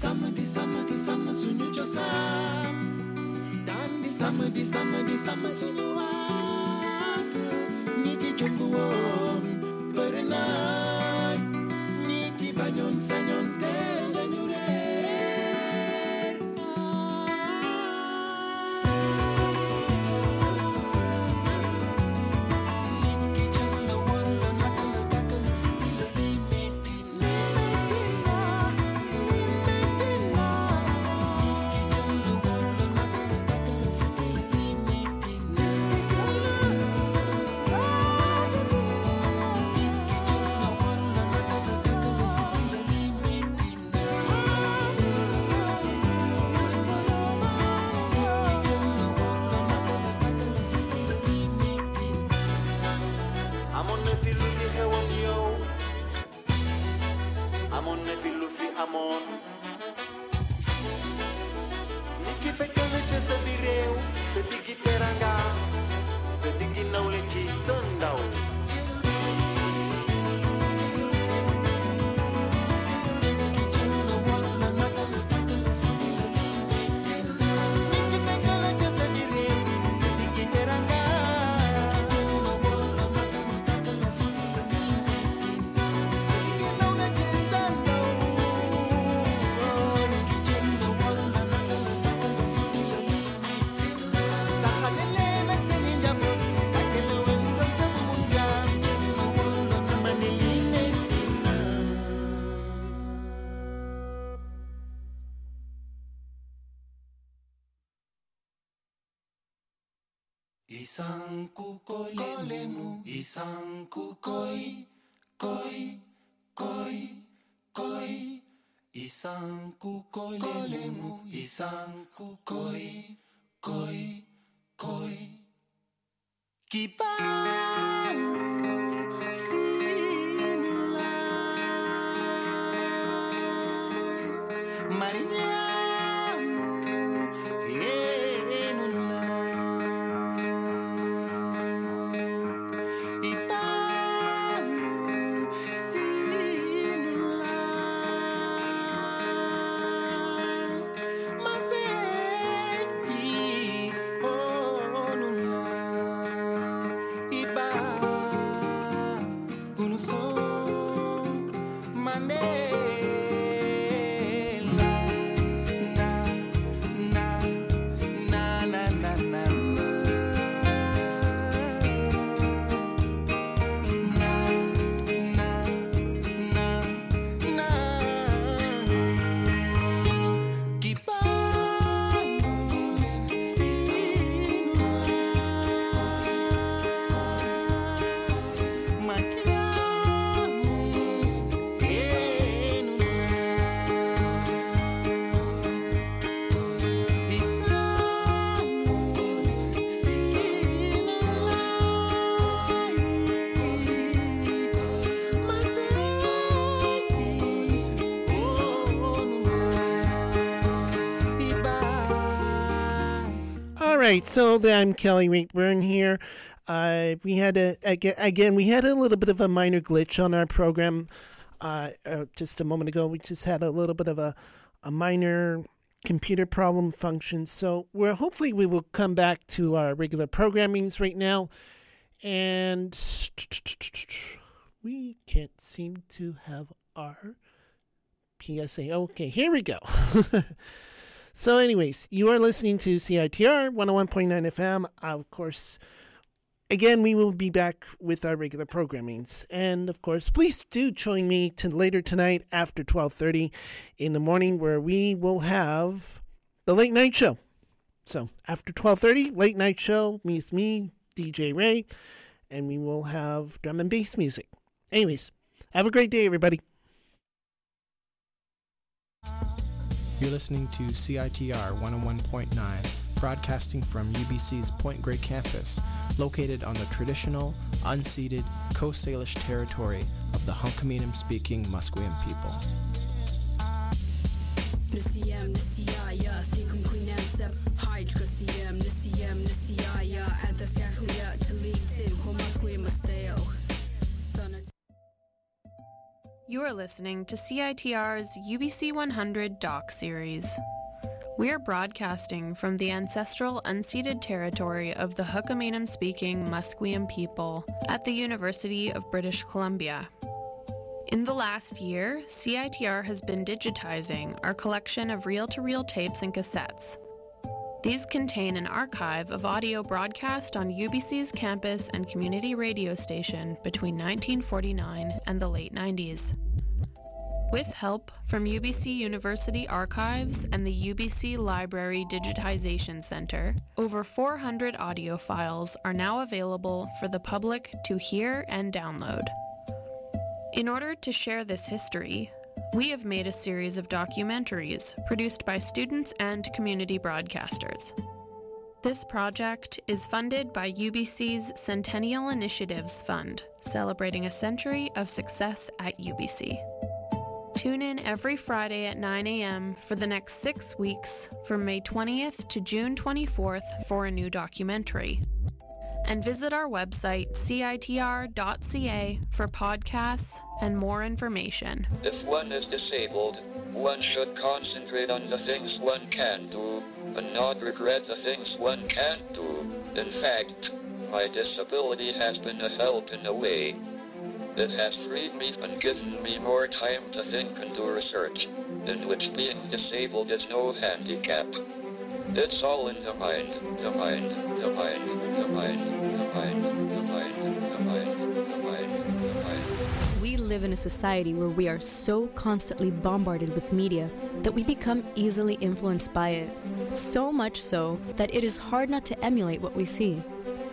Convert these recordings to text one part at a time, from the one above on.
sama suñu cosaan daan di sama suñu waat ñi ci jokku woon bëri na ñi ci bañoon sañoon te lañu reer nit ki jël la war la naka la gàkka la futti la lii metti na amoon na fi lu fi amoon nit ki fekk na ca sa biir réew sa diggi teranga sa diggi nawle ci sa ndaw Isanku kolemu, isanku koi, isanku kolemu, isanku koi. Kibanu sinula, Mariamu yenuna. Right, so I'm Kelly Rankburn here. We had a little bit of a minor glitch on our program just a moment ago. We just had a little bit of a minor computer problem function. So hopefully we will come back to our regular programmings right now. And we can't seem to have our PSA. Okay, here we go. So anyways, you are listening to CITR 101.9 FM. Of course, again, we will be back with our regular programmings. And of course, please do join me later tonight after 12:30 in the morning where we will have the late night show. So after 12:30, late night show, with me, DJ Ray, and we will have drum and bass music. Anyways, have a great day, everybody. You're listening to CITR 101.9, broadcasting from UBC's Point Grey campus, located on the traditional, unceded Coast Salish territory of the Hunkaminam-speaking Musqueam people. You are listening to CITR's UBC 100 Doc Series. We are broadcasting from the ancestral unceded territory of the Hookamenam-speaking Musqueam people at the University of British Columbia. In the last year, CITR has been digitizing our collection of reel-to-reel tapes and cassettes. These contain an archive of audio broadcast on UBC's campus and community radio station between 1949 and the late 90s. With help from UBC University Archives and the UBC Library Digitization Center, over 400 audio files are now available for the public to hear and download. In order to share this history, we have made a series of documentaries produced by students and community broadcasters. This project is funded by UBC's Centennial Initiatives Fund, celebrating a century of success at UBC. Tune in every Friday at 9 a.m. for the next 6 weeks, from May 20th to June 24th, for a new documentary. And visit our website, citr.ca, for podcasts and more information. If one is disabled, one should concentrate on the things one can do, and not regret the things one can't do. In fact, my disability has been a help in a way. It has freed me and given me more time to think and do research, in which being disabled is no handicap. It's all in the mind, the mind, the mind, the mind, the mind, the mind, the mind, the mind, the mind. We live in a society where we are so constantly bombarded with media that we become easily influenced by it. So much so that it is hard not to emulate what we see.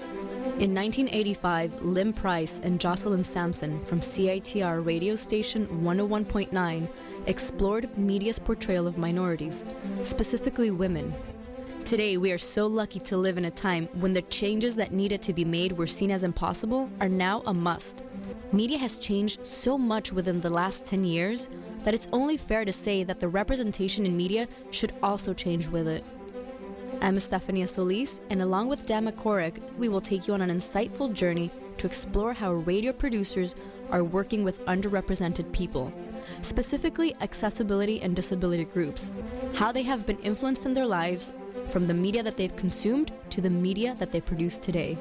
In 1985, Lim Price and Jocelyn Sampson from CITR radio station 101.9 explored media's portrayal of minorities, specifically women. Today, we are so lucky to live in a time when the changes that needed to be made were seen as impossible are now a must. Media has changed so much within the last 10 years that it's only fair to say that the representation in media should also change with it. I'm Estefania Solis, and along with Dan McCorrick, we will take you on an insightful journey to explore how radio producers are working with underrepresented people, specifically accessibility and disability groups, how they have been influenced in their lives from the media that they've consumed to the media that they produce today.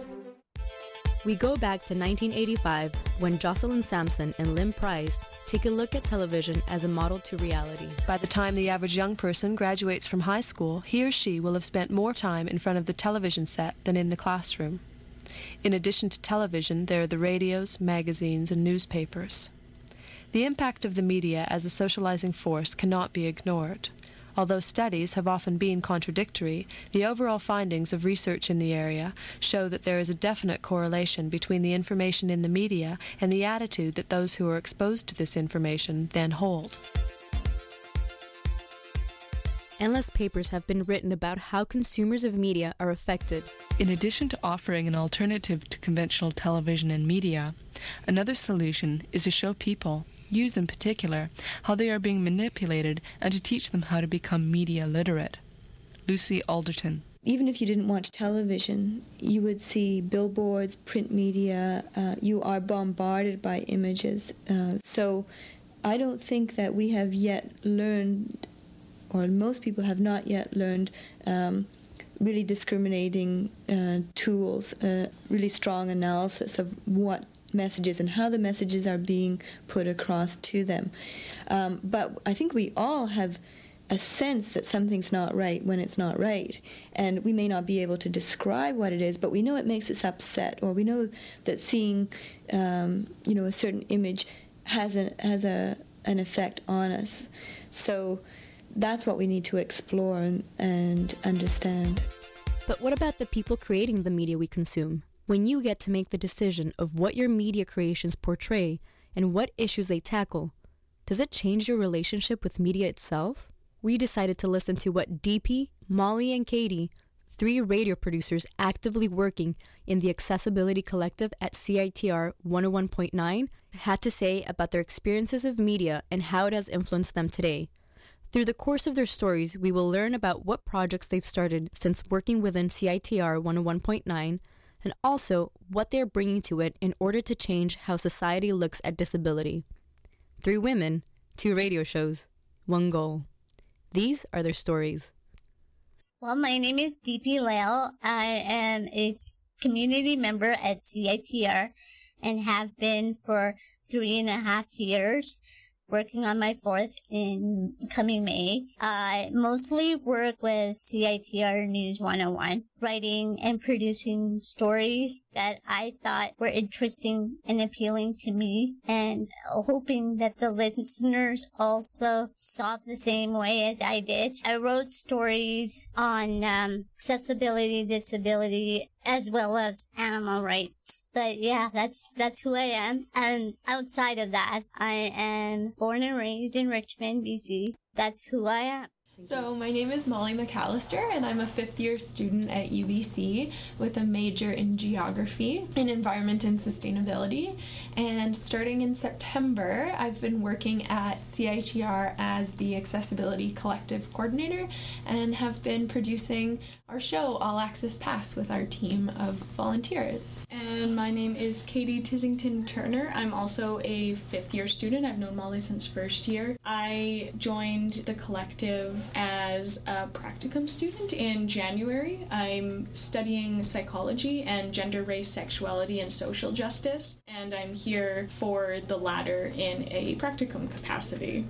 We go back to 1985 when Jocelyn Sampson and Lim Price take a look at television as a model to reality. By the time the average young person graduates from high school, he or she will have spent more time in front of the television set than in the classroom. In addition to television, there are the radios, magazines, and newspapers. The impact of the media as a socializing force cannot be ignored. Although studies have often been contradictory, the overall findings of research in the area show that there is a definite correlation between the information in the media and the attitude that those who are exposed to this information then hold. Endless papers have been written about how consumers of media are affected. In addition to offering an alternative to conventional television and media, another solution is to show people, youths in particular, how they are being manipulated and to teach them how to become media literate. Lucy Alderton. Even if you didn't watch television, you would see billboards, print media, you are bombarded by images. So I don't think that we have yet learned, or most people have not yet learned, really discriminating tools, really strong analysis of what messages and how the messages are being put across to them. But I think we all have a sense that something's not right when it's not right. And we may not be able to describe what it is, but we know it makes us upset, or we know that seeing a certain image has an effect on us. So that's what we need to explore and understand. But what about the people creating the media we consume? When you get to make the decision of what your media creations portray and what issues they tackle, does it change your relationship with media itself? We decided to listen to what DP, Molly, and Katie, 3 radio producers actively working in the Accessibility Collective at CITR 101.9, had to say about their experiences of media and how it has influenced them today. Through the course of their stories, we will learn about what projects they've started since working within CITR 101.9, and also what they're bringing to it in order to change how society looks at disability. 3 women, 2 radio shows, 1 goal. These are their stories. Well, my name is DP Lale. I am a community member at CITR and have been for 3.5 years, working on my 4th in coming May. I mostly work with CITR News 101, writing and producing stories that I thought were interesting and appealing to me, and hoping that the listeners also saw the same way as I did. I wrote stories on accessibility, disability, as well as animal rights. But yeah, that's who I am. And outside of that, I am born and raised in Richmond, BC. That's who I am. So my name is Molly McAllister, and I'm a 5th-year student at UBC with a major in geography and environment and sustainability. And starting in September, I've been working at CITR as the Accessibility Collective Coordinator and have been producing our show, All Access Pass, with our team of volunteers. And my name is Katie Tissington Turner. I'm also a 5th-year student. I've known Molly since 1st year. I joined the collective as a practicum student in January. I'm studying psychology and gender, race, sexuality, and social justice, and I'm here for the latter in a practicum capacity.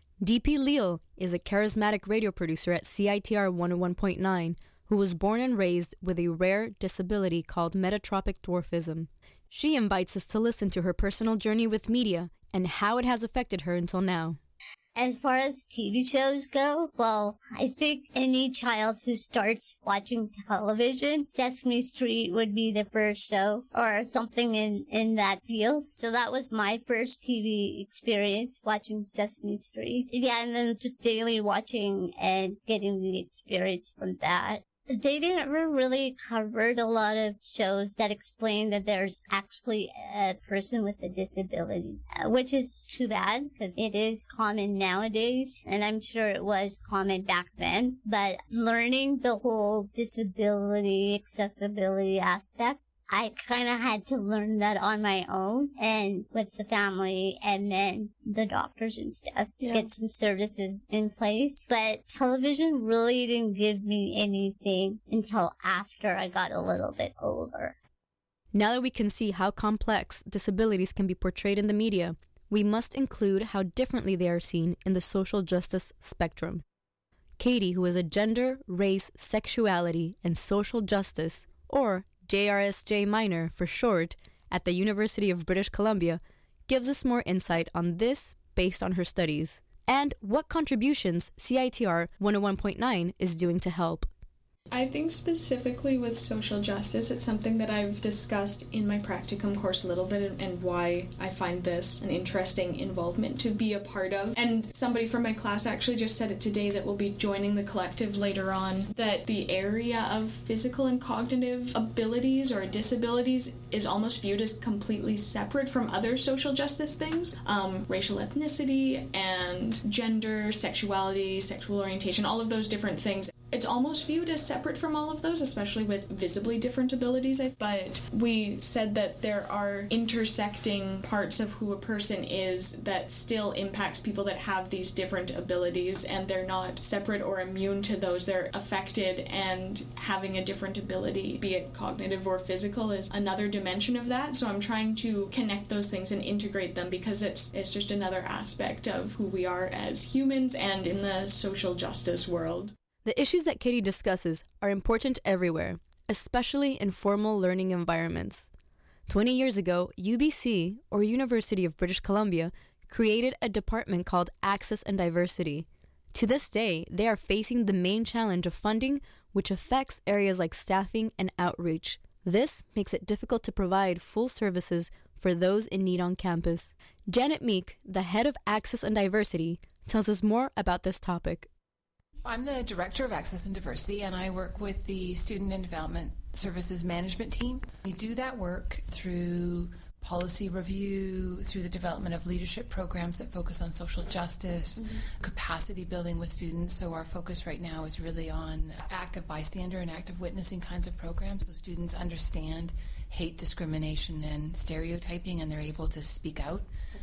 DP Leal is a charismatic radio producer at CITR 101.9 who was born and raised with a rare disability called metatropic dwarfism. She invites us to listen to her personal journey with media and how it has affected her until now. As far as TV shows go, well, I think any child who starts watching television, Sesame Street would be the first show or something in that field. So that was my first TV experience, watching Sesame Street. Yeah, and then just daily watching and getting the experience from that. They didn't really cover a lot of shows that explain that there's actually a person with a disability, which is too bad because it is common nowadays, and I'm sure it was common back then. But learning the whole disability, accessibility aspect, I kind of had to learn that on my own and with the family and then the doctors and stuff to get some services in place. But television really didn't give me anything until after I got a little bit older. Now that we can see how complex disabilities can be portrayed in the media, we must include how differently they are seen in the social justice spectrum. Katie, who is a gender, race, sexuality, and social justice, or JRSJ minor for short, at the University of British Columbia, gives us more insight on this based on her studies, and what contributions CITR 101.9 is doing to help. I think specifically with social justice, it's something that I've discussed in my practicum course a little bit and why I find this an interesting involvement to be a part of. And somebody from my class actually just said it today that will be joining the collective later on, that the area of physical and cognitive abilities or disabilities is almost viewed as completely separate from other social justice things. Racial ethnicity and gender, sexuality, sexual orientation, all of those different things. It's almost viewed as separate from all of those, especially with visibly different abilities. But we said that there are intersecting parts of who a person is that still impacts people that have these different abilities, and they're not separate or immune to those. They're affected, and having a different ability, be it cognitive or physical, is another dimension of that. So I'm trying to connect those things and integrate them because it's just another aspect of who we are as humans and in the social justice world. The issues that Katie discusses are important everywhere, especially in formal learning environments. 20 years ago, UBC, or University of British Columbia, created a department called Access and Diversity. To this day, they are facing the main challenge of funding, which affects areas like staffing and outreach. This makes it difficult to provide full services for those in need on campus. Janet Meek, the head of Access and Diversity, tells us more about this topic. I'm the Director of Access and Diversity, and I work with the Student and Development Services Management team. We do that work through policy review, through the development of leadership programs that focus on social justice, capacity building with students. So our focus right now is really on active bystander and active witnessing kinds of programs, so students understand hate, discrimination, and stereotyping, and they're able to speak out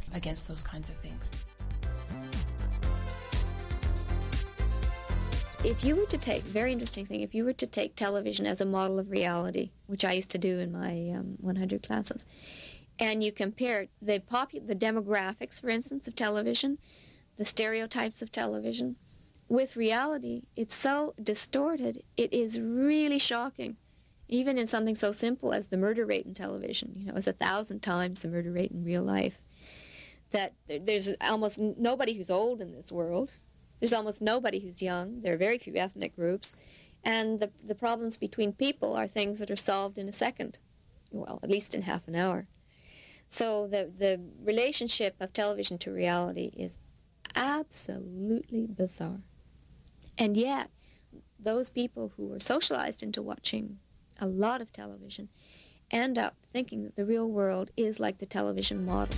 against those kinds of things. If you were to take, very interesting thing, if you were to take television as a model of reality, which I used to do in my 100 classes, and you compare the demographics, for instance, of television, the stereotypes of television, with reality, it's so distorted, it is really shocking. Even in something so simple as the murder rate in television, is 1,000 times the murder rate in real life. That there's almost nobody who's old in this world. There's almost nobody who's young. There are very few ethnic groups. And the problems between people are things that are solved in a second. Well, at least in half an hour. So the relationship of television to reality is absolutely bizarre. And yet, those people who are socialized into watching a lot of television end up thinking that the real world is like the television model.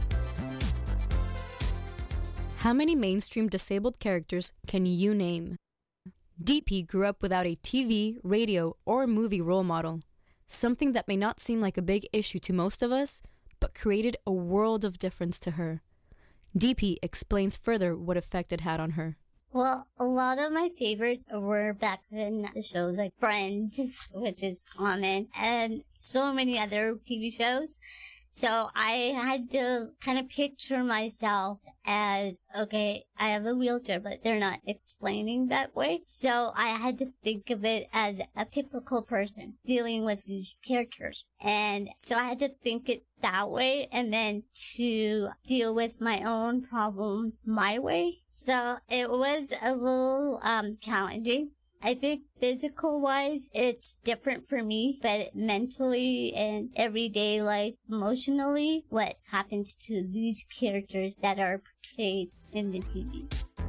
How many mainstream disabled characters can you name? DP grew up without a TV, radio, or movie role model, something that may not seem like a big issue to most of us, but created a world of difference to her. DP explains further what effect it had on her. Well, a lot of my favorites were back in the shows like Friends, which is common, and so many other TV shows. So I had to kind of picture myself as, okay, I have a wheelchair, but they're not explaining that way. So I had to think of it as a typical person dealing with these characters. And so I had to think it that way and then to deal with my own problems my way. So it was a little challenging. I think physical-wise, it's different for me, but mentally and everyday life, emotionally, what happens to these characters that are portrayed in the TV.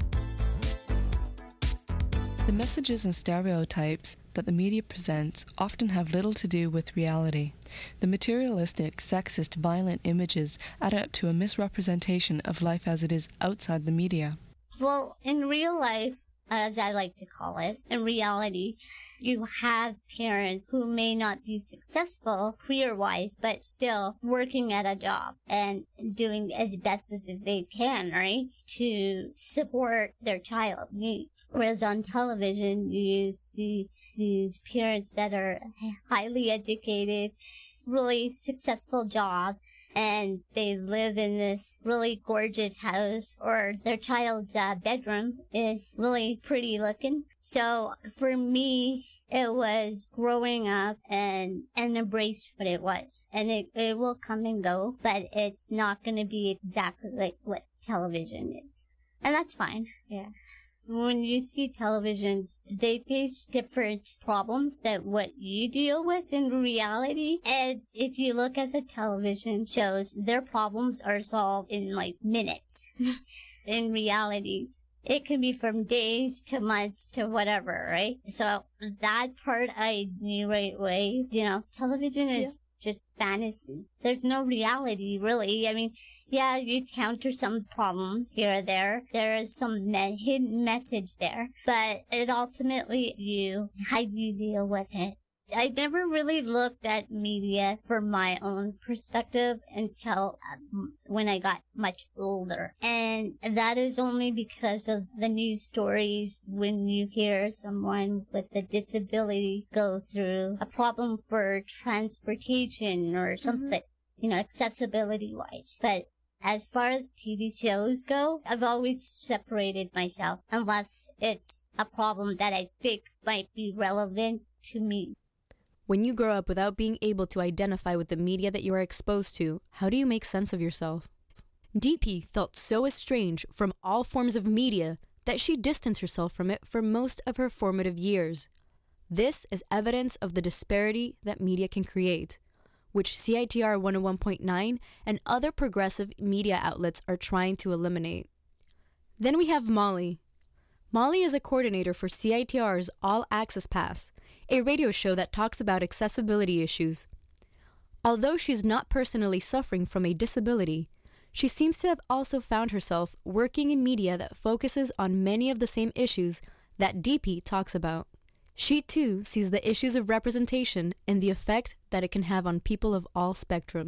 The messages and stereotypes that the media presents often have little to do with reality. The materialistic, sexist, violent images add up to a misrepresentation of life as it is outside the media. Well, in real life, as I like to call it, in reality, you have parents who may not be successful career-wise, but still working at a job and doing as best as they can, right, to support their child. Whereas on television, you see these parents that are highly educated, really successful job, and they live in this really gorgeous house, or their child's bedroom is really pretty looking. So for me, it was growing up and embrace what it was. And it will come and go, but it's not going to be exactly like what television is. And that's fine. Yeah. When you see televisions, they face different problems than what you deal with in reality. And if you look at the television shows, their problems are solved in like minutes. In reality, it can be from days to months to whatever, right? So that part I knew right away. Television is just fantasy. There's no reality, really. I mean, yeah, you counter some problems here or there. There is some hidden message there. But it ultimately, how you deal with it. I never really looked at media from my own perspective until when I got much older. And that is only because of the news stories when you hear someone with a disability go through a problem for transportation or something, accessibility-wise. But as far as TV shows go, I've always separated myself unless it's a problem that I think might be relevant to me. When you grow up without being able to identify with the media that you are exposed to, how do you make sense of yourself? DP felt so estranged from all forms of media that she distanced herself from it for most of her formative years. This is evidence of the disparity that media can create, which CITR 101.9 and other progressive media outlets are trying to eliminate. Then we have Molly. Molly is a coordinator for CITR's All Access Pass, a radio show that talks about accessibility issues. Although she's not personally suffering from a disability, she seems to have also found herself working in media that focuses on many of the same issues that DP talks about. She too sees the issues of representation and the effect that it can have on people of all spectrums.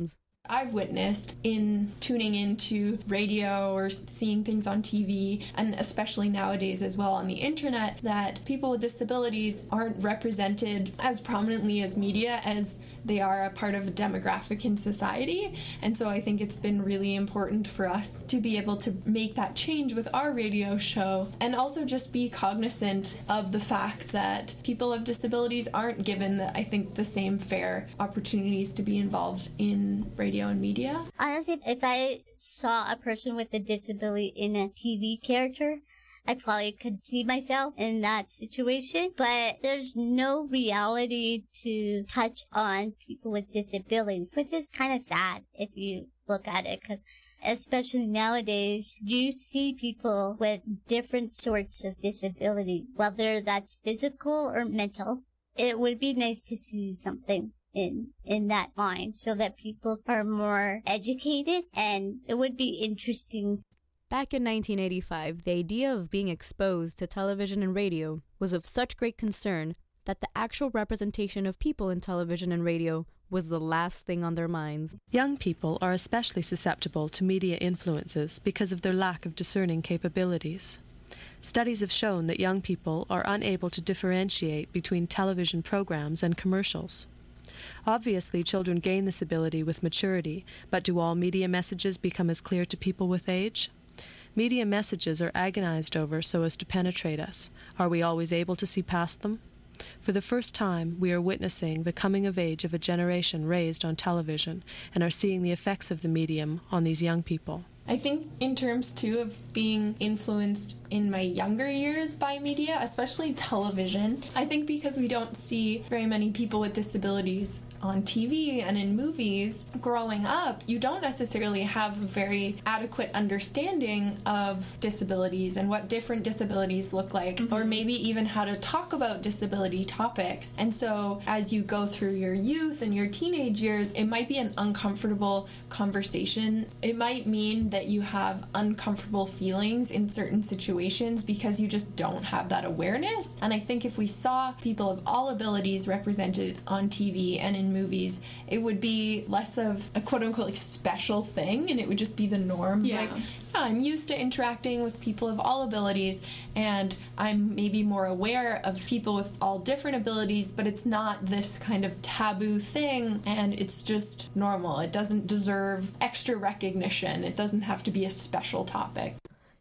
I've witnessed in tuning into radio or seeing things on TV, and especially nowadays as well on the internet, that people with disabilities aren't represented as prominently as media as they are a part of a demographic in society. And so I think it's been really important for us to be able to make that change with our radio show, and also just be cognizant of the fact that people with disabilities aren't given, I think, the same fair opportunities to be involved in radio and media. Honestly, if I saw a person with a disability in a TV character, I probably could see myself in that situation, but there's no reality to touch on people with disabilities, which is kind of sad if you look at it, because especially nowadays, you see people with different sorts of disability, whether that's physical or mental. It would be nice to see something in that line so that people are more educated, and it would be interesting. Back in 1985, the idea of being exposed to television and radio was of such great concern that the actual representation of people in television and radio was the last thing on their minds. Young people are especially susceptible to media influences because of their lack of discerning capabilities. Studies have shown that young people are unable to differentiate between television programs and commercials. Obviously, children gain this ability with maturity, but do all media messages become as clear to people with age? Media messages are agonized over so as to penetrate us. Are we always able to see past them? For the first time, we are witnessing the coming of age of a generation raised on television and are seeing the effects of the medium on these young people. I think in terms, too, of being influenced in my younger years by media, especially television, I think because we don't see very many people with disabilities on TV and in movies growing up, you don't necessarily have a very adequate understanding of disabilities and what different disabilities look like, or maybe even how to talk about disability topics. And so as you go through your youth and your teenage years, it might be an uncomfortable conversation. It might mean that you have uncomfortable feelings in certain situations because you just don't have that awareness. And I think if we saw people of all abilities represented on TV and in movies, it would be less of a quote-unquote like special thing, and it would just be the norm. Like, I'm used to interacting with people of all abilities, and I'm maybe more aware of people with all different abilities, but it's not this kind of taboo thing, and it's just normal. It doesn't deserve extra recognition. It doesn't have to be a special topic.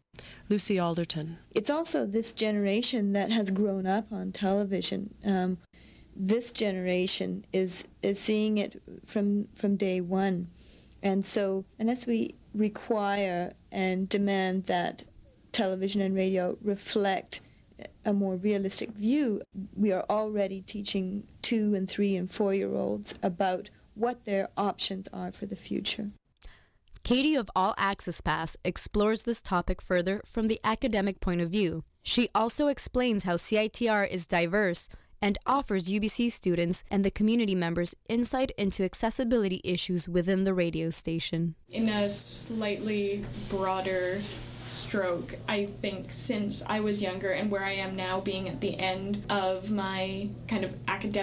Lucy Alderton. It's also this generation that has grown up on television. This generation is seeing it from day one. And so unless we require and demand that television and radio reflect a more realistic view, we are already teaching 2-, and 3-, and 4-year-olds about what their options are for the future. Katie of All Access Pass explores this topic further from the academic point of view. She also explains how CITR is diverse and offers UBC students and the community members insight into accessibility issues within the radio station. In a slightly broader stroke, I think since I was younger and where I am now, being at the end of my kind of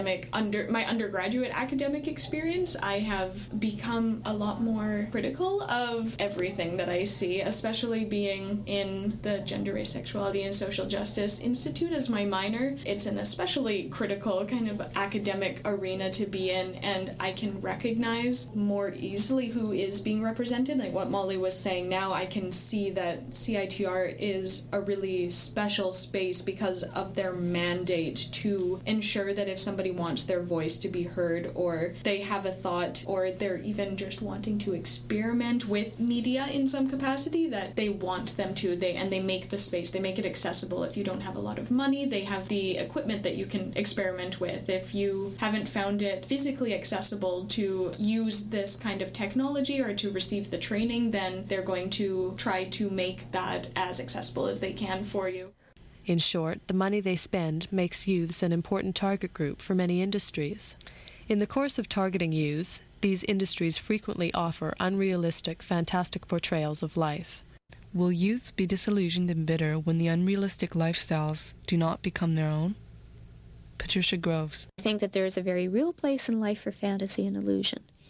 my undergraduate academic experience, I have become a lot more critical of everything that I see, especially being in the Gender, Race, Sexuality, and Social Justice Institute as my minor. It's an especially critical kind of academic arena to be in, and I can recognize more easily who is being represented. Like what Molly was saying now, I can see that CITR is a really special space because of their mandate to ensure that if somebody wants their voice to be heard, or they have a thought, or they're even just wanting to experiment with media in some capacity, that they want them to, they make the space, they make it accessible. If you don't have a lot of money, they have the equipment that you can experiment with. If you haven't found it physically accessible to use this kind of technology or to receive the training, then they're going to try to make that as accessible as they can for you. In short, the money they spend makes youths an important target group for many industries. In the course of targeting youths, these industries frequently offer unrealistic, fantastic portrayals of life. Will youths be disillusioned and bitter when the unrealistic lifestyles do not become their own? Patricia Groves. I think that there is a very real place in life for fantasy and illusion.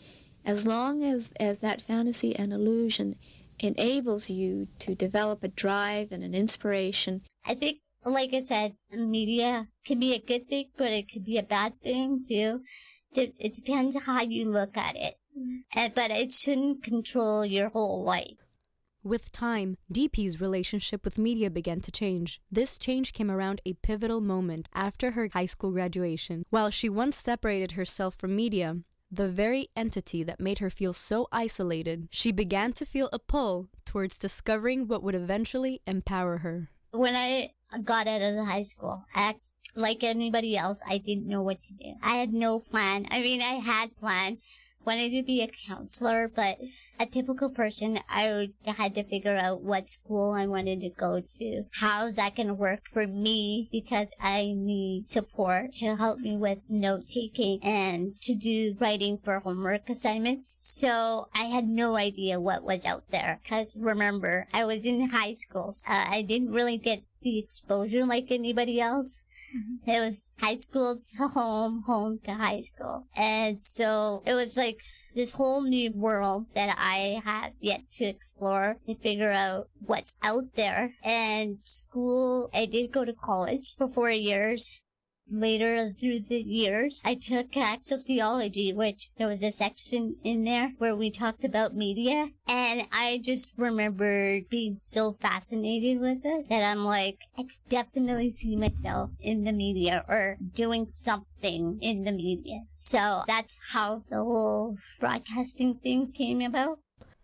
As long as that fantasy and illusion enables you to develop a drive and an inspiration. I think, like I said, media can be a good thing, but it could be a bad thing too. It depends how you look at it. But it shouldn't control your whole life. With time, DP's relationship with media began to change. This change came around a pivotal moment after her high school graduation. While she once separated herself from media, the very entity that made her feel so isolated, she began to feel a pull towards discovering what would eventually empower her. When I got out of high school, like anybody else, I didn't know what to do. I had no plan. I mean, I had planned. Wanted to be a counselor, but a typical person, I had to figure out what school I wanted to go to. How is that going to work for me? Because I need support to help me with note-taking and to do writing for homework assignments. So I had no idea what was out there. Because remember, I was in high school. I didn't really get the exposure like anybody else. It was high school to home to high school. And so it was like this whole new world that I had yet to explore and figure out what's out there. And school, I did go to college for 4 years. Later through the years, I took sociology, which there was a section in there where we talked about media. And I just remember being so fascinated with it that I'm like, I definitely see myself in the media or doing something in the media. So that's how the whole broadcasting thing came about.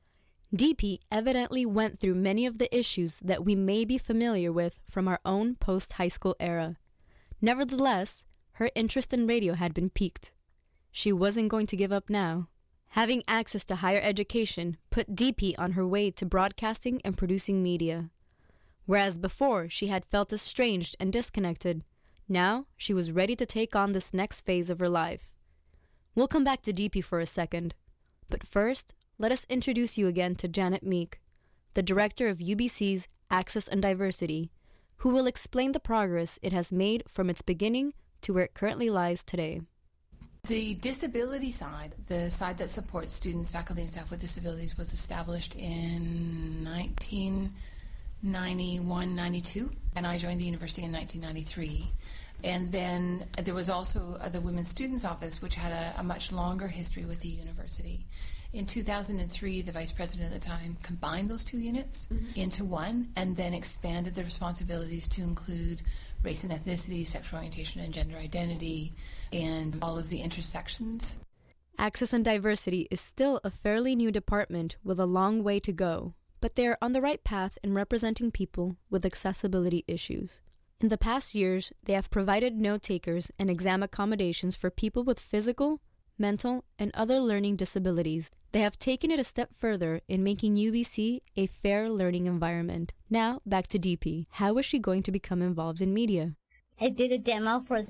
DP evidently went through many of the issues that we may be familiar with from our own post-high school era. Nevertheless, her interest in radio had been piqued. She wasn't going to give up now. Having access to higher education put DP on her way to broadcasting and producing media. Whereas before she had felt estranged and disconnected, now she was ready to take on this next phase of her life. We'll come back to DP for a second. But first, let us introduce you again to Janet Meek, the director of UBC's Access and Diversity, who will explain the progress it has made from its beginning to where it currently lies today. The disability side, the side that supports students, faculty, and staff with disabilities, was established in 1991-92, and I joined the university in 1993. And then there was also the Women's Students Office, which had a much longer history with the university. In 2003, the vice president at the time combined those two units into one and then expanded the responsibilities to include race and ethnicity, sexual orientation and gender identity, and all of the intersections. Access and Diversity is still a fairly new department with a long way to go, but they are on the right path in representing people with accessibility issues. In the past years, they have provided note-takers and exam accommodations for people with physical, mental, and other learning disabilities. They have taken it a step further in making UBC a fair learning environment. Now, back to DP. How is she going to become involved in media? I did a demo for the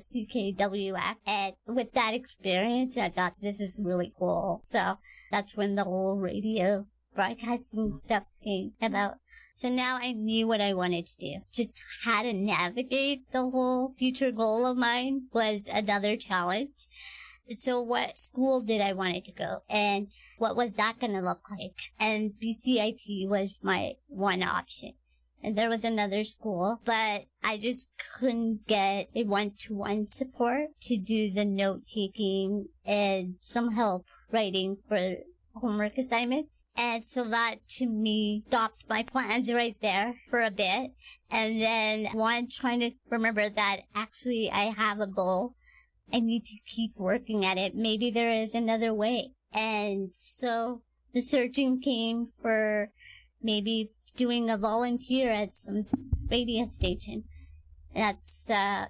CKWF, and with that experience, I thought this is really cool. So that's when the whole radio broadcasting stuff came about. So now I knew what I wanted to do. Just how to navigate the whole future goal of mine was another challenge. So what school did I want to go, and what was that going to look like? And BCIT was my one option. And there was another school, but I just couldn't get a one-to-one support to do the note-taking and some help writing for homework assignments. And so that, to me, stopped my plans right there for a bit. And then trying to remember that actually I have a goal. I need to keep working at it. Maybe there is another way. And so the searching came for maybe doing a volunteer at some radio station. That's,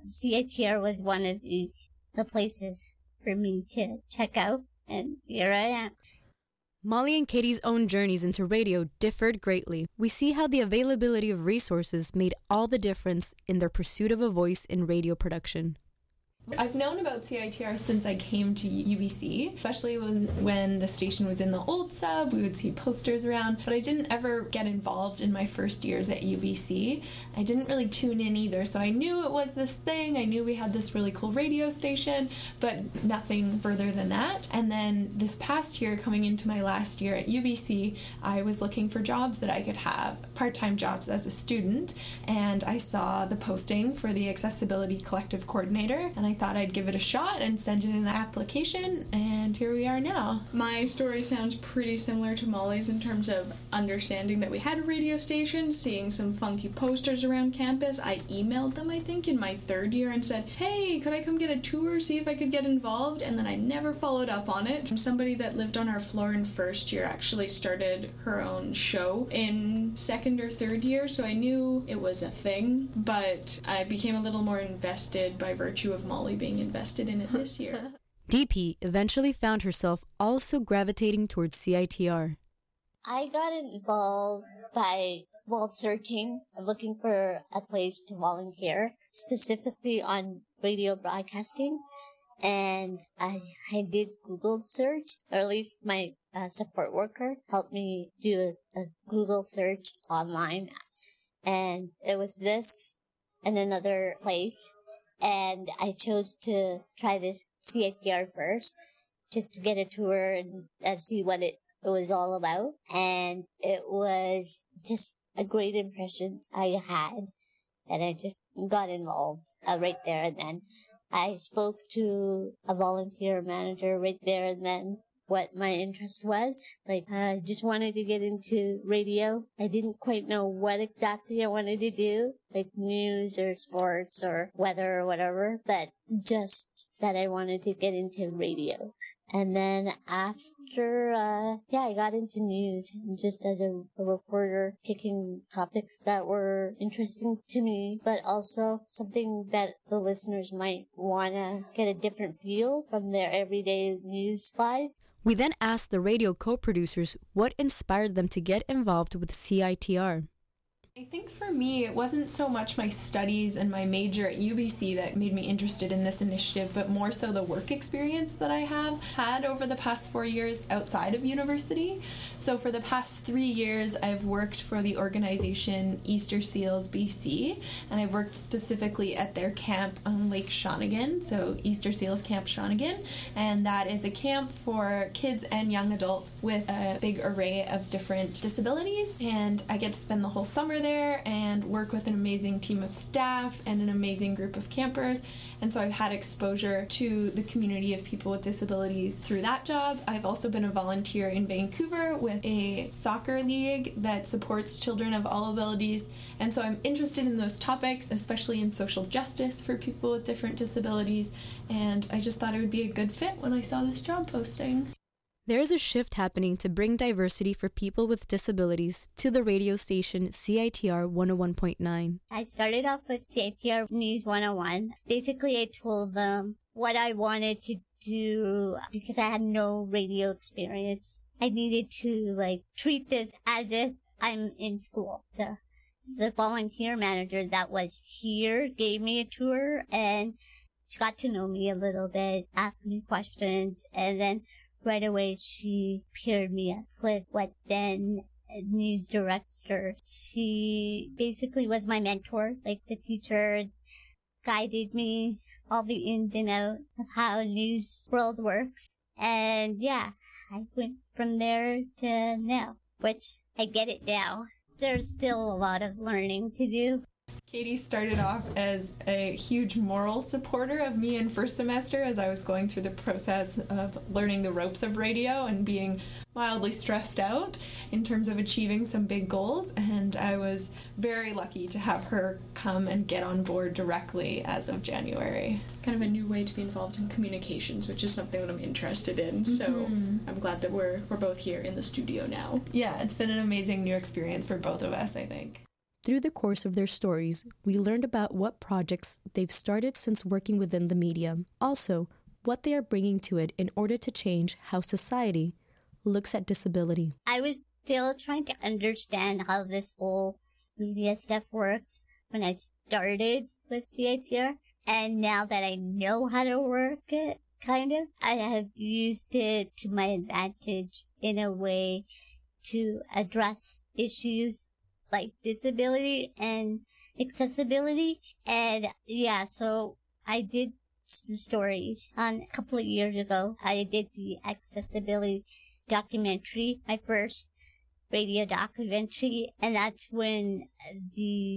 CITR was one of the places for me to check out. And here I am. Molly and Katie's own journeys into radio differed greatly. We see how the availability of resources made all the difference in their pursuit of a voice in radio production. I've known about CITR since I came to UBC, especially when the station was in the old sub. We would see posters around, but I didn't ever get involved in my first years at UBC. I didn't really tune in either, so I knew it was this thing. I knew we had this really cool radio station, but nothing further than that. And then this past year, coming into my last year at UBC, I was looking for jobs that I could have, part-time jobs as a student, and I saw the posting for the Accessibility Collective Coordinator, and I thought I'd give it a shot and send in an application, and here we are now. My story sounds pretty similar to Molly's in terms of understanding that we had a radio station, seeing some funky posters around campus. I emailed them, I think, in my third year and said, hey, could I come get a tour, see if I could get involved? And then I never followed up on it. Somebody that lived on our floor in first year actually started her own show in second or third year, so I knew it was a thing, but I became a little more invested by virtue of Molly being invested in it this year. DP eventually found herself also gravitating towards CITR. I got involved by searching, looking for a place to volunteer, specifically on radio broadcasting. And I did Google search, or at least my support worker helped me do a Google search online. And it was this and another place. And I chose to try this CITR first, just to get a tour and see what it was all about. And it was just a great impression I had, and I just got involved right there and then. I spoke to a volunteer manager right there and then what my interest was. I just wanted to get into radio. I didn't quite know what exactly I wanted to do, like news or sports or weather or whatever, but just that I wanted to get into radio. And then after, I got into news, and just as a reporter, picking topics that were interesting to me, but also something that the listeners might want to get a different feel from their everyday news lives. We then asked the radio co-producers what inspired them to get involved with CITR. I think for me, it wasn't so much my studies and my major at UBC that made me interested in this initiative, but more so the work experience that I have had over the past 4 years outside of university. So for the past 3 years, I've worked for the organization Easter Seals BC, and I've worked specifically at their camp on Lake Shawnigan, so Easter Seals Camp Shawnigan, and that is a camp for kids and young adults with a big array of different disabilities, and I get to spend the whole summer there and work with an amazing team of staff and an amazing group of campers. And so I've had exposure to the community of people with disabilities through that job. I've also been a volunteer in Vancouver with a soccer league that supports children of all abilities. And so I'm interested in those topics, especially in social justice for people with different disabilities. And I just thought it would be a good fit when I saw this job posting. There is a shift happening to bring diversity for people with disabilities to the radio station CITR 101.9. I started off with CITR News 101. Basically, I told them what I wanted to do because I had no radio experience. I needed to treat this as if I'm in school. So the volunteer manager that was here gave me a tour and she got to know me a little bit, asked me questions, and then right away, she paired me up with what then news director. She basically was my mentor, the teacher guided me all the ins and outs of how news world works. And I went from there to now, which I get it now. There's still a lot of learning to do. Katie started off as a huge moral supporter of me in first semester as I was going through the process of learning the ropes of radio and being mildly stressed out in terms of achieving some big goals, and I was very lucky to have her come and get on board directly as of January. Kind of a new way to be involved in communications, which is something that I'm interested in, so I'm glad that we're both here in the studio now. Yeah, it's been an amazing new experience for both of us, I think. Through the course of their stories, we learned about what projects they've started since working within the media. Also, what they are bringing to it in order to change how society looks at disability. I was still trying to understand how this whole media stuff works when I started with CITR, And now that I know how to work it, kind of, I have used it to my advantage in a way to address issues like disability and accessibility. And yeah, so I did some stories a couple of years ago. I did the accessibility documentary, my first radio documentary, and that's when the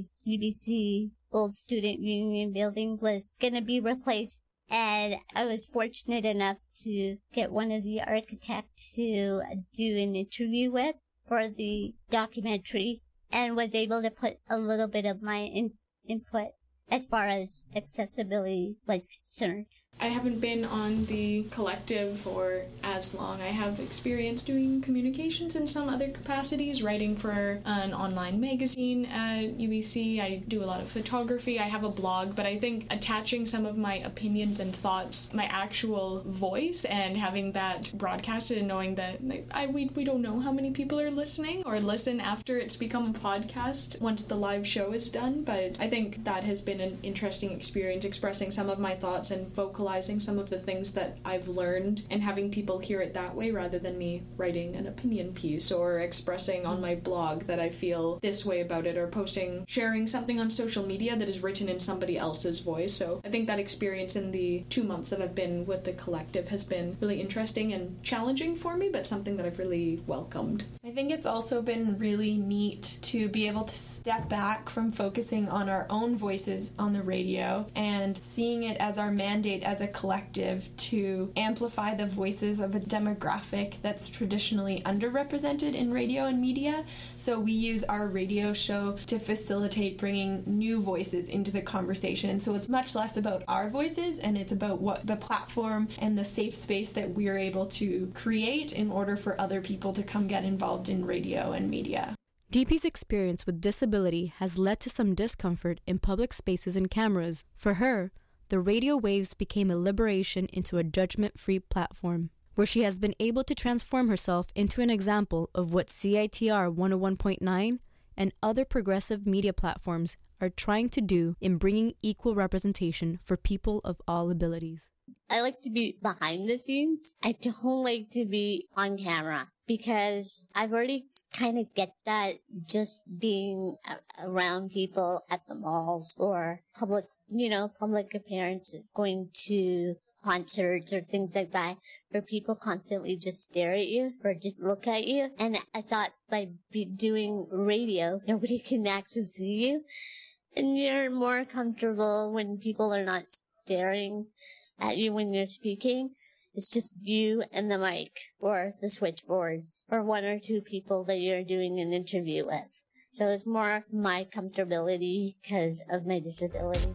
UBC old student union building was going to be replaced. And I was fortunate enough to get one of the architects to do an interview with for the documentary, and was able to put a little bit of my input as far as accessibility was concerned. I haven't been on the collective for as long. I have experience doing communications in some other capacities, writing for an online magazine at UBC. I do a lot of photography. I have a blog, but I think attaching some of my opinions and thoughts, my actual voice, and having that broadcasted and knowing that we don't know how many people are listening or listen after it's become a podcast once the live show is done. But I think that has been an interesting experience, expressing some of my thoughts and vocalizing some of the things that I've learned and having people hear it that way rather than me writing an opinion piece or expressing on my blog that I feel this way about it, or sharing something on social media that is written in somebody else's voice. So I think that experience in the 2 months that I've been with the collective has been really interesting and challenging for me, but something that I've really welcomed. I think it's also been really neat to be able to step back from focusing on our own voices on the radio and seeing it as our mandate as a collective to amplify the voices of a demographic that's traditionally underrepresented in radio and media. So we use our radio show to facilitate bringing new voices into the conversation. So it's much less about our voices and it's about what the platform and the safe space that we're able to create in order for other people to come get involved in radio and media. DP's experience with disability has led to some discomfort in public spaces and cameras. For her, the radio waves became a liberation into a judgment-free platform, where she has been able to transform herself into an example of what CITR 101.9 and other progressive media platforms are trying to do in bringing equal representation for people of all abilities. I like to be behind the scenes. I don't like to be on camera because I've already kind of get that just being around people at the malls or public appearances, going to concerts or things like that, where people constantly just stare at you or just look at you. And I thought by doing radio, nobody can actually see you. And you're more comfortable when people are not staring at you when you're speaking. It's just you and the mic or the switchboards or one or two people that you're doing an interview with. So it's more my comfortability because of my disability.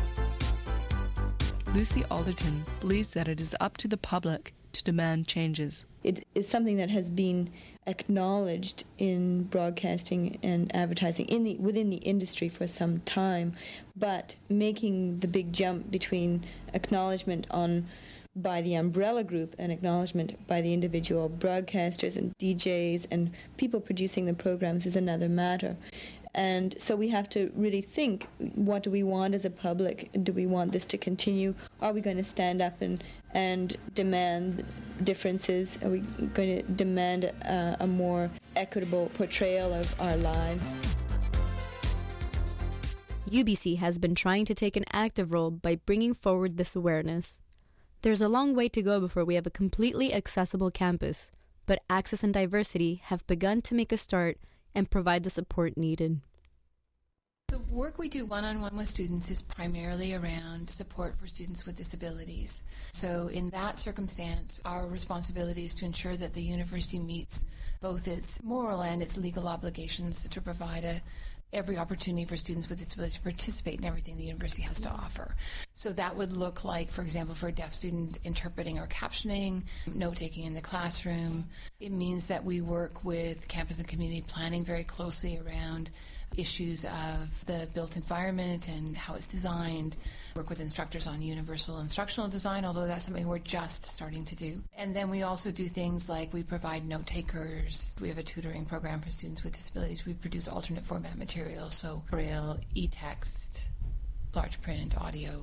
Lucy Alderton believes that it is up to the public to demand changes. It is something that has been acknowledged in broadcasting and advertising within the industry for some time, but making the big jump between acknowledgement by the umbrella group and acknowledgement by the individual broadcasters and DJs and people producing the programs is another matter. And so we have to really think, what do we want as a public? Do we want this to continue? Are we going to stand up and demand differences? Are we going to demand a more equitable portrayal of our lives? UBC has been trying to take an active role by bringing forward this awareness. There's a long way to go before we have a completely accessible campus, but access and diversity have begun to make a start and provide the support needed. The work we do one-on-one with students is primarily around support for students with disabilities. So in that circumstance, our responsibility is to ensure that the university meets both its moral and its legal obligations to provide every opportunity for students with disabilities to participate in everything the university has to offer. So that would look like, for example, for a deaf student, interpreting or captioning, note-taking in the classroom. It means that we work with campus and community planning very closely around issues of the built environment and how it's designed, work with instructors on universal instructional design, although that's something we're just starting to do. And then we also do things like we provide note takers. We have a tutoring program for students with disabilities. We produce alternate format materials, so Braille, e-text, large print, audio.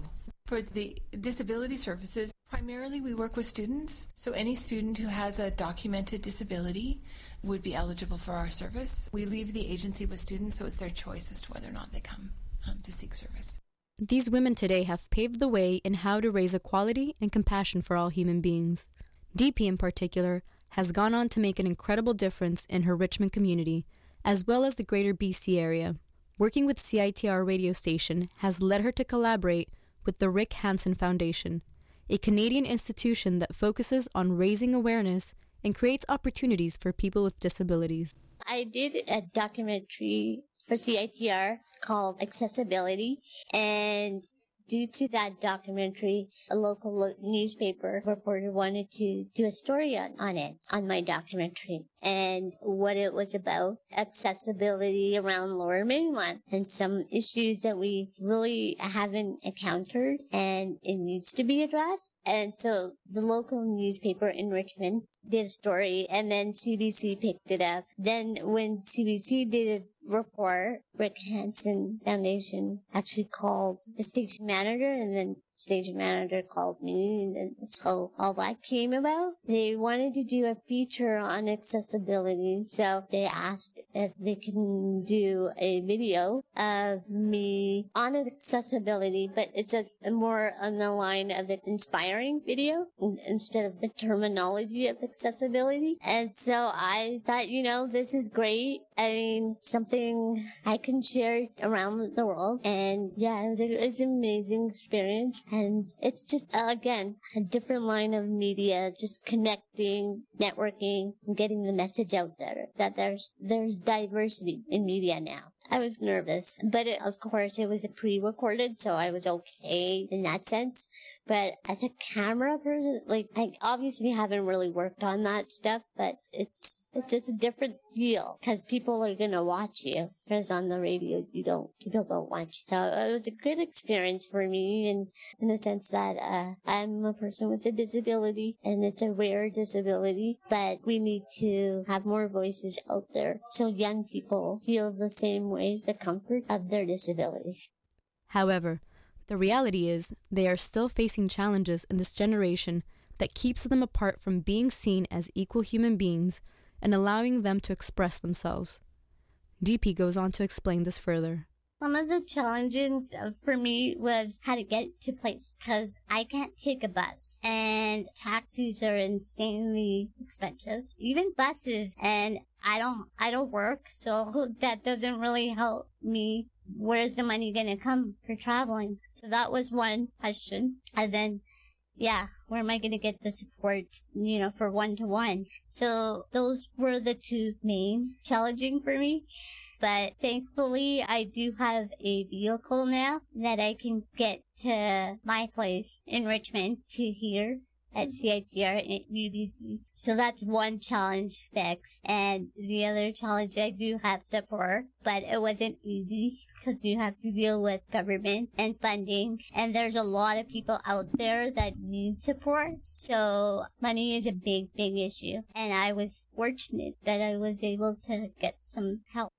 For the disability services, primarily we work with students. So any student who has a documented disability would be eligible for our service. We leave the agency with students, so it's their choice as to whether or not they come to seek service. These women today have paved the way in how to raise equality and compassion for all human beings. DP in particular has gone on to make an incredible difference in her Richmond community, as well as the greater BC area. Working with CITR radio station has led her to collaborate with the Rick Hansen Foundation, a Canadian institution that focuses on raising awareness and creates opportunities for people with disabilities. I did a documentary for CITR called Accessibility, and due to that documentary, a local newspaper reporter wanted to do a story on my documentary and what it was about, accessibility around Lower Mainland and some issues that we really haven't encountered and it needs to be addressed. And so the local newspaper in Richmond did a story and then CBC picked it up. Then when CBC did a report, Rick Hansen Foundation actually called the station manager, and then station manager called me, and then that's how all that came about. They wanted to do a feature on accessibility, so they asked if they can do a video of me on accessibility, but it's a more on the line of an inspiring video instead of the terminology of accessibility. And so I thought, this is great. I mean, something I can share around the world. And yeah, it was an amazing experience. And it's just, again, a different line of media, just connecting, networking, and getting the message out there that there's diversity in media now. I was nervous, but of course it was a pre-recorded, so I was okay in that sense. But as a camera person, I obviously haven't really worked on that stuff, but it's a different feel because people are gonna watch you. Whereas on the radio, people don't watch. So it was a good experience for me, and in the sense that I'm a person with a disability, and it's a rare disability, but we need to have more voices out there so young people feel the same way, the comfort of their disability. However, the reality is they are still facing challenges in this generation that keeps them apart from being seen as equal human beings and allowing them to express themselves. DP goes on to explain this further. One of the challenges for me was how to get to place, because I can't take a bus, and taxis are insanely expensive. Even buses, and I don't work, so that doesn't really help me. Where's the money gonna come for traveling? So that was one question. And then, where am I gonna get the support, for one-to-one? So those were the two main challenging for me. But thankfully, I do have a vehicle now that I can get to my place in Richmond to here at CITR and UBC. So that's one challenge fixed. And the other challenge, I do have support, but it wasn't easy because you have to deal with government and funding. And there's a lot of people out there that need support. So money is a big, big issue. And I was fortunate that I was able to get some help.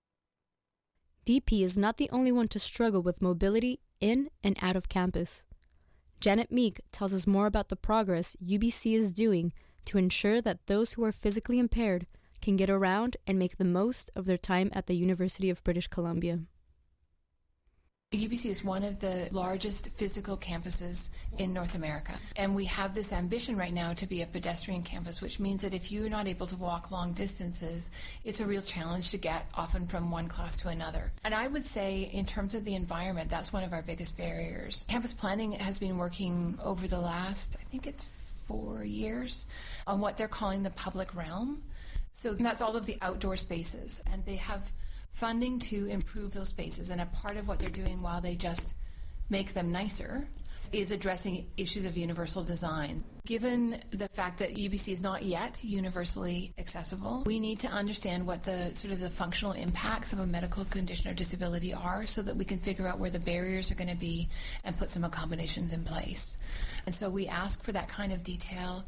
DP is not the only one to struggle with mobility in and out of campus. Janet Meek tells us more about the progress UBC is doing to ensure that those who are physically impaired can get around and make the most of their time at the University of British Columbia. UBC is one of the largest physical campuses in North America, and we have this ambition right now to be a pedestrian campus, which means that if you're not able to walk long distances, it's a real challenge to get often from one class to another. And I would say in terms of the environment, that's one of our biggest barriers. Campus planning has been working over the last, I think it's 4 years, on what they're calling the public realm. So that's all of the outdoor spaces, and they have funding to improve those spaces, and a part of what they're doing while they just make them nicer is addressing issues of universal design. Given the fact that UBC is not yet universally accessible, we need to understand what the functional impacts of a medical condition or disability are so that we can figure out where the barriers are going to be and put some accommodations in place. And so we ask for that kind of detail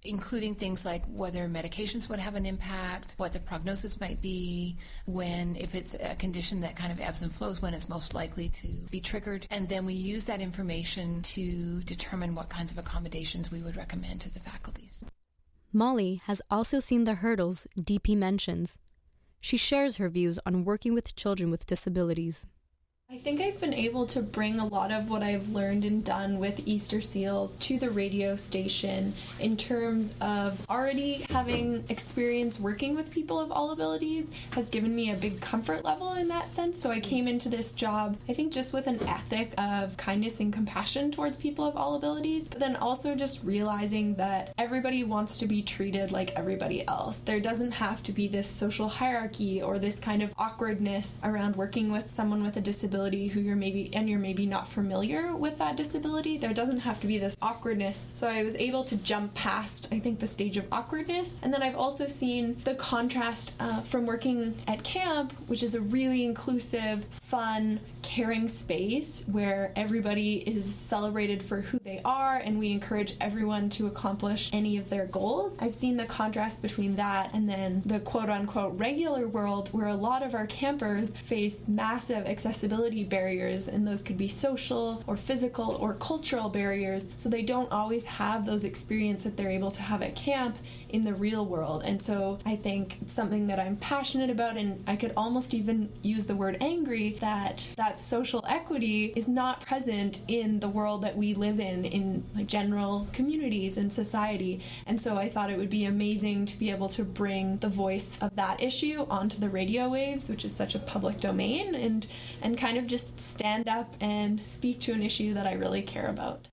including things like whether medications would have an impact, what the prognosis might be, if it's a condition that kind of ebbs and flows, when it's most likely to be triggered. And then we use that information to determine what kinds of accommodations we would recommend to the faculties. Molly has also seen the hurdles DP mentions. She shares her views on working with children with disabilities. I think I've been able to bring a lot of what I've learned and done with Easter Seals to the radio station in terms of already having experience working with people of all abilities has given me a big comfort level in that sense. So I came into this job, I think, just with an ethic of kindness and compassion towards people of all abilities, but then also just realizing that everybody wants to be treated like everybody else. There doesn't have to be this social hierarchy or this kind of awkwardness around working with someone with a disability who you're maybe not familiar with that disability. There doesn't have to be this awkwardness. So I was able to jump past, I think, the stage of awkwardness. And then I've also seen the contrast from working at camp, which is a really inclusive, fun, caring space where everybody is celebrated for who they are and we encourage everyone to accomplish any of their goals. I've seen the contrast between that and then the quote-unquote regular world where a lot of our campers face massive accessibility barriers, and those could be social or physical or cultural barriers, so they don't always have those experiences that they're able to have at camp in the real world. And so I think it's something that I'm passionate about, and I could almost even use the word angry that social equity is not present in the world that we live in like general communities and society. And so I thought it would be amazing to be able to bring the voice of that issue onto the radio waves, which is such a public domain, and kind of just stand up and speak to an issue that I really care about.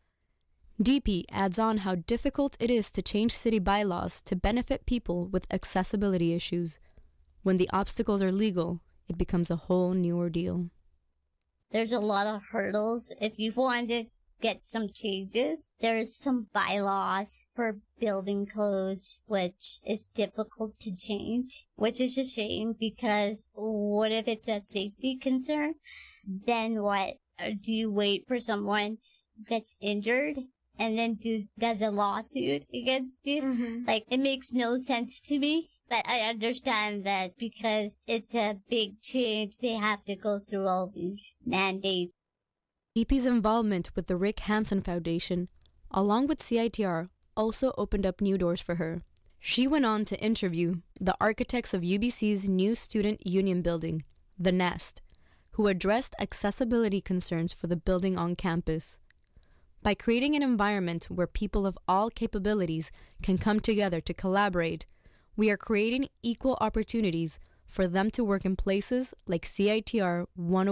DP adds on how difficult it is to change city bylaws to benefit people with accessibility issues. When the obstacles are legal, it becomes a whole new ordeal. There's a lot of hurdles. If you want to get some changes, there's some bylaws for building codes, which is difficult to change, which is a shame because what if it's a safety concern? Then what? Do you wait for someone that's injured and then does a lawsuit against you? Mm-hmm. Like, it makes no sense to me. But I understand that because it's a big change, they have to go through all these mandates. DP's involvement with the Rick Hansen Foundation, along with CITR, also opened up new doors for her. She went on to interview the architects of UBC's new student union building, The Nest, who addressed accessibility concerns for the building on campus. By creating an environment where people of all capabilities can come together to collaborate, we are creating equal opportunities for them to work in places like CITR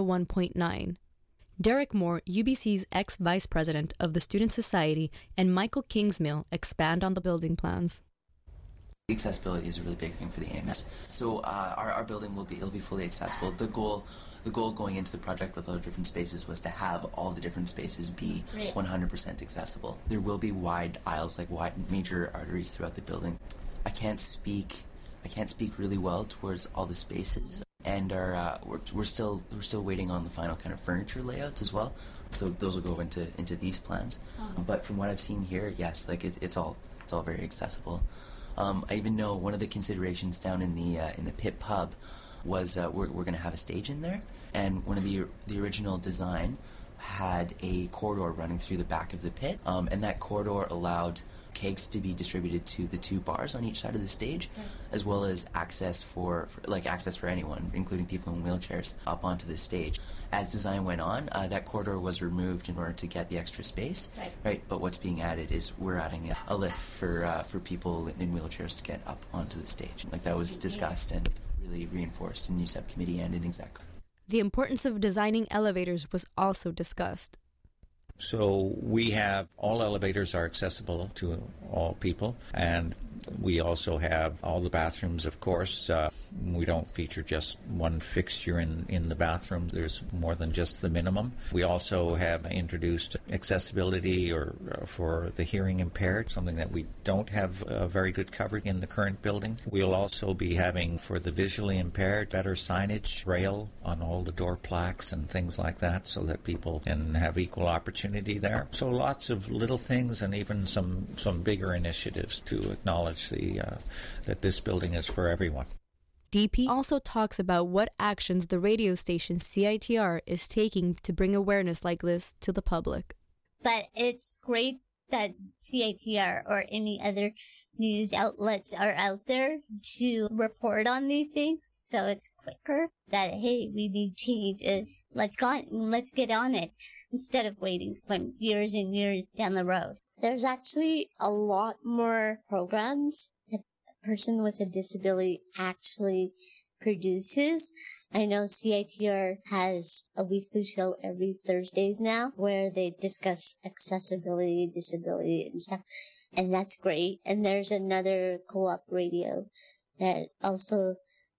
101.9. Derek Moore, UBC's ex-vice president of the Student Society, and Michael Kingsmill expand on the building plans. Accessibility is a really big thing for the AMS. So our building will be fully accessible. The goal going into the project with all the different spaces was to have all the different spaces be 100% accessible. There will be wide aisles, like wide major arteries throughout the building. I can't speak really well towards all the spaces, and we're still waiting on the final kind of furniture layouts as well. So those will go into these plans. But from what I've seen here, yes, like it's all very accessible. I even know one of the considerations down in the pit pub was we're going to have a stage in there, and one of the original design had a corridor running through the back of the pit, and that corridor allowed kegs to be distributed to the two bars on each side of the stage, as well as access for anyone, including people in wheelchairs, up onto the stage. As design went on, that corridor was removed in order to get the extra space. Right. But what's being added is we're adding a lift for people in wheelchairs to get up onto the stage. Like, that was discussed and really reinforced in USEP committee and in exec. The importance of designing elevators was also discussed. So we have all elevators are accessible to all people, and We also have all the bathrooms, of course. We don't feature just one fixture in the bathroom. There's more than just the minimum. We also have introduced accessibility for the hearing impaired, something that we don't have very good coverage in the current building. We'll also be having, for the visually impaired, better signage, braille on all the door plaques and things like that, so that people can have equal opportunity there. So lots of little things, and even some bigger initiatives to acknowledge that this building is for everyone. DP also talks about what actions the radio station CITR is taking to bring awareness like this to the public. But it's great that CITR or any other news outlets are out there to report on these things, so it's quicker that, hey, we need changes. Let's get on it instead of waiting for years and years down the road. There's actually a lot more programs that a person with a disability actually produces. I know CITR has a weekly show every Thursdays now where they discuss accessibility, disability, and stuff. And that's great. And there's another co-op radio that also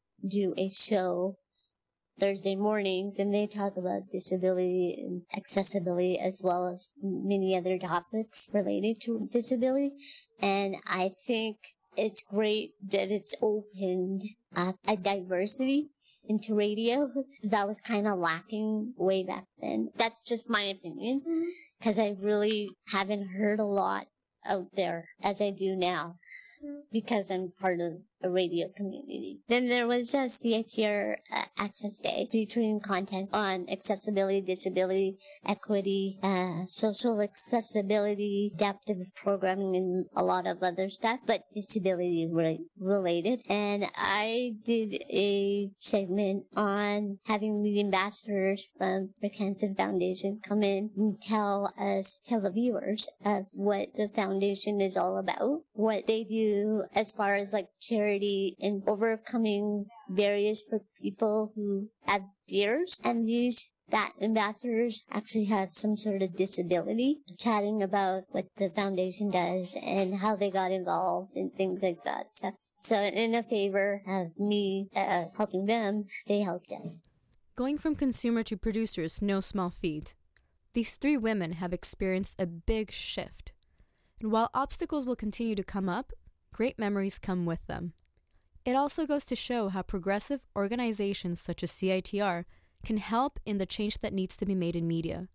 do a show Thursday mornings, and they talk about disability and accessibility as well as many other topics related to disability. And I think it's great that it's opened up a diversity into radio that was kind of lacking way back then. That's just my opinion, because I really haven't heard a lot out there as I do now, because I'm part of a radio community. Then there was a CITR Access Day featuring content on accessibility, disability, equity, social accessibility, adaptive programming, and a lot of other stuff, but disability related. And I did a segment on having the ambassadors from the Cancer Foundation come in and tell the viewers of what the foundation is all about, what they do as far as like charity and overcoming barriers for people who have fears. And that ambassadors actually have some sort of disability, chatting about what the foundation does and how they got involved and things like that. So in a favor of me helping them, they helped us. Going from consumer to producer is no small feat. These three women have experienced a big shift. And while obstacles will continue to come up, great memories come with them. It also goes to show how progressive organizations such as CITR can help in the change that needs to be made in media.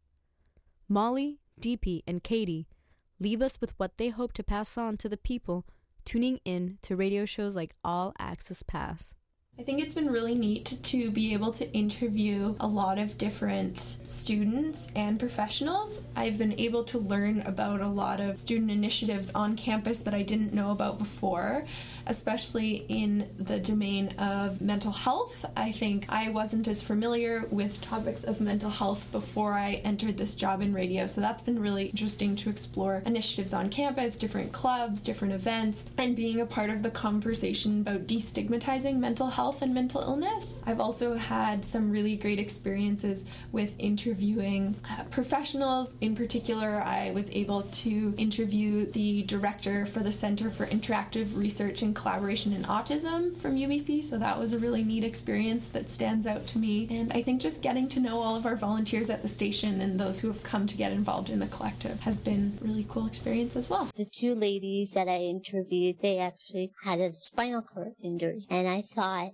Molly, DP, and Katie leave us with what they hope to pass on to the people tuning in to radio shows like All Access Pass. I think it's been really neat to be able to interview a lot of different students and professionals. I've been able to learn about a lot of student initiatives on campus that I didn't know about before, especially in the domain of mental health. I think I wasn't as familiar with topics of mental health before I entered this job in radio, so that's been really interesting to explore initiatives on campus, different clubs, different events, and being a part of the conversation about destigmatizing mental health and mental illness. I've also had some really great experiences with interviewing professionals. In particular, I was able to interview the director for the Center for Interactive Research and Collaboration in Autism from UBC, so that was a really neat experience that stands out to me. And I think just getting to know all of our volunteers at the station and those who have come to get involved in the collective has been a really cool experience as well. The two ladies that I interviewed, they actually had a spinal cord injury, and I thought,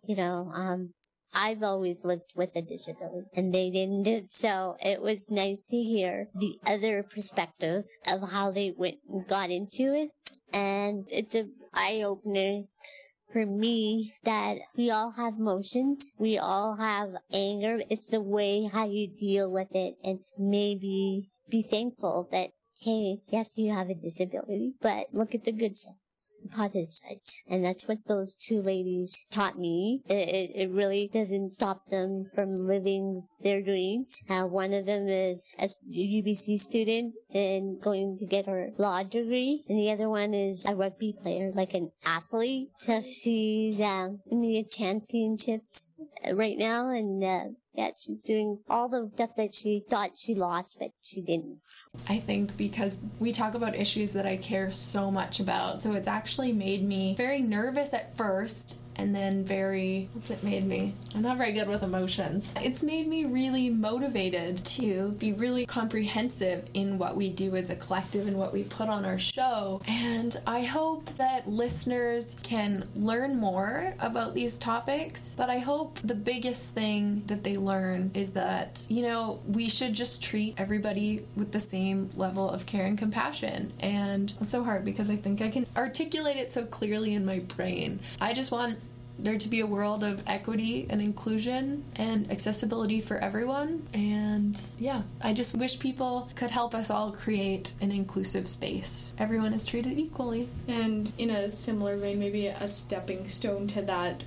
I've always lived with a disability, and they didn't. So it was nice to hear the other perspective of how they went and got into it. And it's an eye-opener for me that we all have emotions. We all have anger. It's the way how you deal with it, and maybe be thankful that, hey, yes, you have a disability, but look at the good side. Positive sides. And that's what those two ladies taught me. It really doesn't stop them from living their dreams. One of them is a UBC student and going to get her law degree, and the other one is a rugby player, like an athlete. So she's in the championships right now, and yet she's doing all the stuff that she thought she lost, but she didn't. I think because we talk about issues that I care so much about, so it's actually made me very nervous at first, and then what's it made me? I'm not very good with emotions. It's made me really motivated to be really comprehensive in what we do as a collective and what we put on our show. And I hope that listeners can learn more about these topics, but I hope the biggest thing that they learn is that, we should just treat everybody with the same level of care and compassion. And it's so hard because I think I can articulate it so clearly in my brain. I just want there to be a world of equity and inclusion and accessibility for everyone. And yeah, I just wish people could help us all create an inclusive space. Everyone is treated equally. And in a similar vein, maybe a stepping stone to that,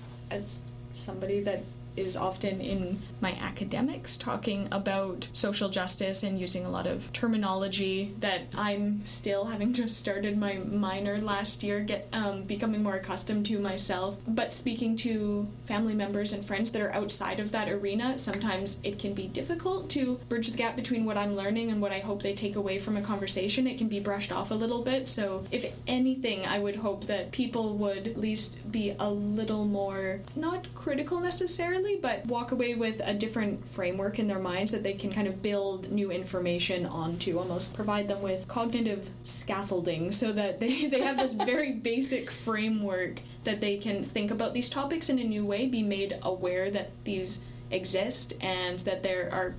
as somebody that is often in my academics talking about social justice and using a lot of terminology that I'm still, having just started my minor last year, becoming more accustomed to myself. But speaking to family members and friends that are outside of that arena, sometimes it can be difficult to bridge the gap between what I'm learning and what I hope they take away from a conversation. It can be brushed off a little bit. So if anything, I would hope that people would at least be a little more, not critical necessarily, but walk away with a different framework in their minds that they can kind of build new information onto, almost provide them with cognitive scaffolding so that they have this very basic framework that they can think about these topics in a new way, be made aware that these exist and that there are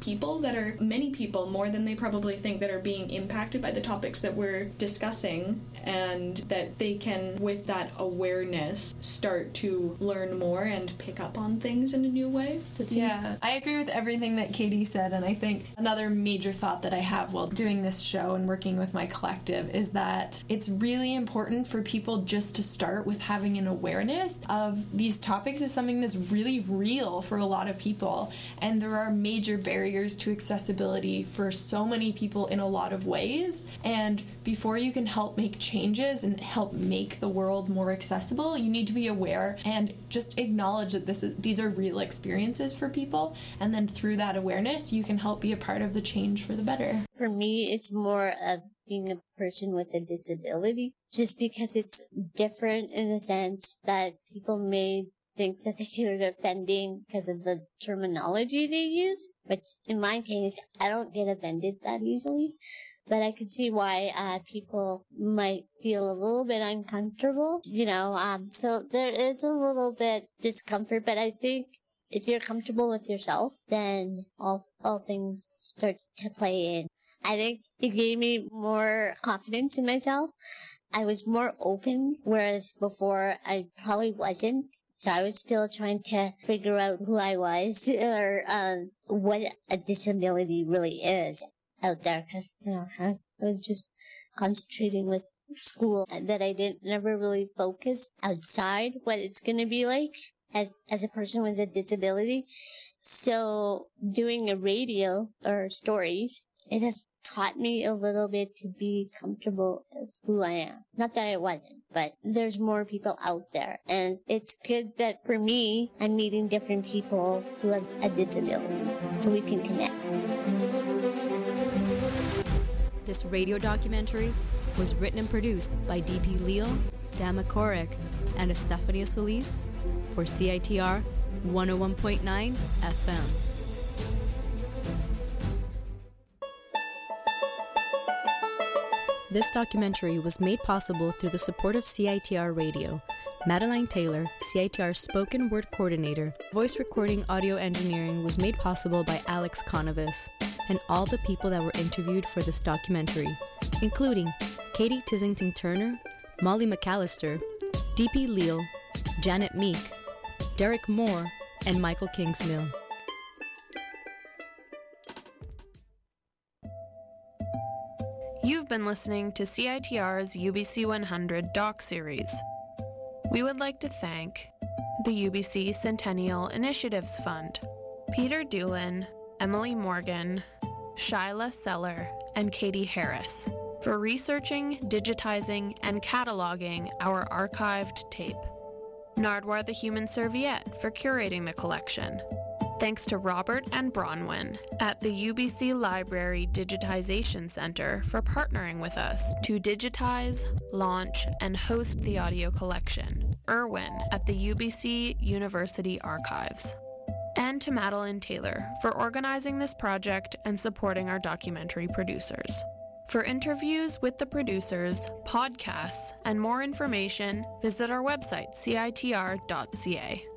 many people, more than they probably think, that are being impacted by the topics that we're discussing, and that they can, with that awareness, start to learn more and pick up on things in a new way. Yeah, I agree with everything that Katie said, and I think another major thought that I have while doing this show and working with my collective is that it's really important for people just to start with having an awareness of these topics as something that's really real for a lot of people. And there are major barriers to accessibility for so many people in a lot of ways. And before you can help make changes and help make the world more accessible, you need to be aware and just acknowledge that these are real experiences for people. And then through that awareness, you can help be a part of the change for the better. For me, it's more of being a person with a disability, just because it's different in the sense that people may think that they are offending because of the terminology they use. But in my case, I don't get offended that easily. But I could see why people might feel a little bit uncomfortable, so there is a little bit discomfort. But I think if you're comfortable with yourself, then all things start to play in. I think it gave me more confidence in myself. I was more open, whereas before I probably wasn't. So I was still trying to figure out who I was or what a disability really is out there, because I was just concentrating with school that I never really focused outside what it's going to be like as a person with a disability. So doing a radio or stories, it has taught me a little bit to be comfortable with who I am. Not that I wasn't, but there's more people out there. And it's good that for me, I'm meeting different people who have a disability so we can connect. This radio documentary was written and produced by DP Leo, Dan McCorrick, and Estefania Solis for CITR 101.9 FM. This documentary was made possible through the support of CITR Radio. Madeline Taylor, CITR's spoken word coordinator, voice recording audio engineering was made possible by Alex Conovis, and all the people that were interviewed for this documentary, including Katie Tissington-Turner, Molly McAllister, DP Leal, Janet Meek, Derek Moore, and Michael Kingsmill. You've been listening to CITR's UBC 100 doc series. We would like to thank the UBC Centennial Initiatives Fund, Peter Doolin, Emily Morgan, Shyla Seller, and Katie Harris for researching, digitizing, and cataloging our archived tape. Nardwar the Human Serviette for curating the collection. Thanks to Robert and Bronwyn at the UBC Library Digitization Center for partnering with us to digitize, launch, and host the audio collection, Irwin at the UBC University Archives. And to Madeline Taylor for organizing this project and supporting our documentary producers. For interviews with the producers, podcasts, and more information, visit our website, citr.ca.